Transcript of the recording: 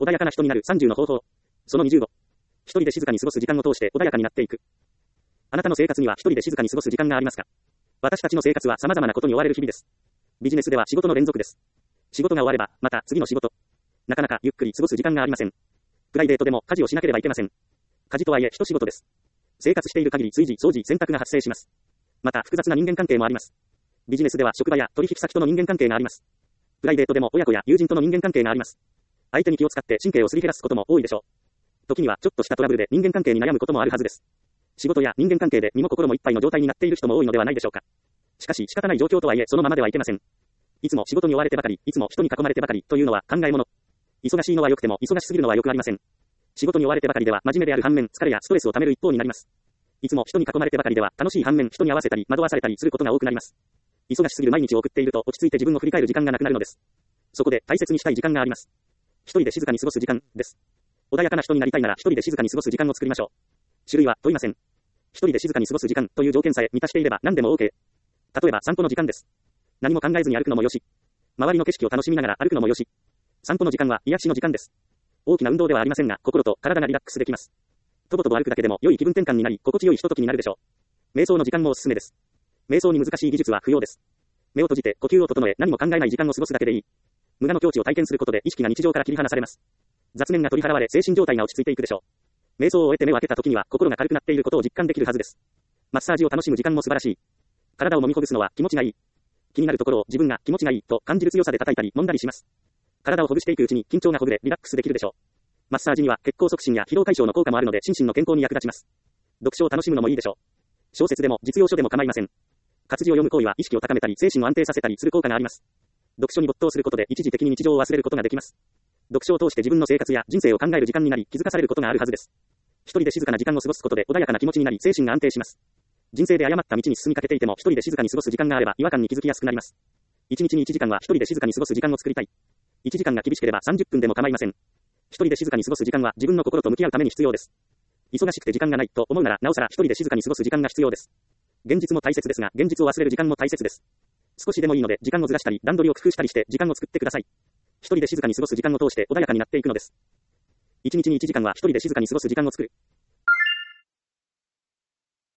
穏やかな人になる30の方法。その25。一人で静かに過ごす時間を通して穏やかになっていく。あなたの生活には一人で静かに過ごす時間がありますか？私たちの生活は様々なことに追われる日々です。ビジネスでは仕事の連続です。仕事が終われば、また次の仕事。なかなかゆっくり過ごす時間がありません。プライベートでも家事をしなければいけません。家事とはいえ一仕事です。生活している限り随時掃除、洗濯が発生します。また複雑な人間関係もあります。ビジネスでは職場や取引先との人間関係があります。プライベートでも親子や友人との人間関係があります。相手に気を使って神経をすり減らすことも多いでしょう。時にはちょっとしたトラブルで人間関係に悩むこともあるはずです。仕事や人間関係で身も心もいっぱいの状態になっている人も多いのではないでしょうか。しかし仕方ない状況とはいえそのままではいけません。いつも仕事に追われてばかり、いつも人に囲まれてばかりというのは考えもの。忙しいのは良くても忙しすぎるのは良くありません。仕事に追われてばかりでは真面目である反面疲れやストレスを溜める一方になります。いつも人に囲まれてばかりでは楽しい反面人に合わせたり惑わされたりすることが多くなります。忙しすぎる毎日を送っていると落ち着いて自分を振り返る時間がなくなるのです。そこで大切にしたい時間があります。一人で静かに過ごす時間です。穏やかな人になりたいなら一人で静かに過ごす時間を作りましょう。種類は問いません。一人で静かに過ごす時間という条件さえ満たしていれば何でも OK。例えば散歩の時間です。何も考えずに歩くのもよし。周りの景色を楽しみながら歩くのもよし。散歩の時間は癒しの時間です。大きな運動ではありませんが、心と体がリラックスできます。とぼとぼ歩くだけでも良い気分転換になり、心地よいひとときになるでしょう。瞑想の時間もおすすめです。瞑想に難しい技術は不要です。目を閉じて呼吸を整え、何も考えない時間を過ごすだけでいい。無我の境地を体験することで意識が日常から切り離されます。雑念が取り払われ、精神状態が落ち着いていくでしょう。瞑想を終えて目を開けた時には心が軽くなっていることを実感できるはずです。マッサージを楽しむ時間も素晴らしい。体を揉みほぐすのは気持ちがいい。気になるところを自分が気持ちがいいと感じる強さで叩いたり揉んだりします。体をほぐしていくうちに緊張がほぐれリラックスできるでしょう。マッサージには血行促進や疲労解消の効果もあるので心身の健康に役立ちます。読書を楽しむのもいいでしょう。小説でも実用書でも構いません。活字を読む行為は意識を高めたり精神を安定させたりする効果があります。読書に没頭することで一時的に日常を忘れることができます。読書を通して自分の生活や人生を考える時間になり気づかされることがあるはずです。一人で静かな時間を過ごすことで穏やかな気持ちになり精神が安定します。人生で誤った道に進みかけていても一人で静かに過ごす時間があれば違和感に気づきやすくなります。一日に1時間は一人で静かに過ごす時間を作りたい。1時間が厳しければ30分でも構いません。一人で静かに過ごす時間は自分の心と向き合うために必要です。忙しくて時間がないと思うならなおさら一人で静かに過ごす時間が必要です。現実も大切ですが現実を忘れる時間も大切です。少しでもいいので時間をずらしたり段取りを工夫したりして時間を作ってください。一人で静かに過ごす時間を通して穏やかになっていくのです。1日に1時間は一人で静かに過ごす時間を作る。